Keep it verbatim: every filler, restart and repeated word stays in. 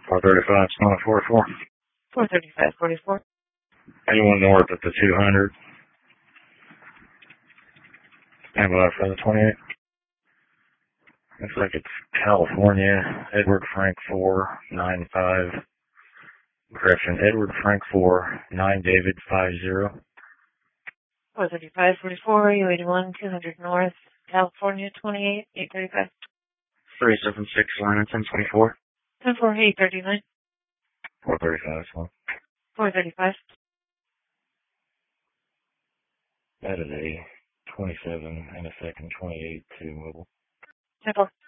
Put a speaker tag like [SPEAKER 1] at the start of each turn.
[SPEAKER 1] four thirty-five, Sonic forty-four.
[SPEAKER 2] four thirty-five, forty-four.
[SPEAKER 1] Anyone north at the two hundred? Stand by for the twenty-eight. Looks like it's California. Edward Frank four, nine five. Correction, Edward Frank four, nine David five zero.
[SPEAKER 2] four thirty-five, forty-four, U eighty-one, two hundred north, California, twenty-eight, eight thirty-five.
[SPEAKER 1] three seven six, line ten twenty-four.
[SPEAKER 2] ten four, eight thirty-nine.
[SPEAKER 1] four thirty-five, so.
[SPEAKER 2] four thirty-five.
[SPEAKER 1] That is a twenty-seven and a second twenty-eight to mobile.
[SPEAKER 2] ten four.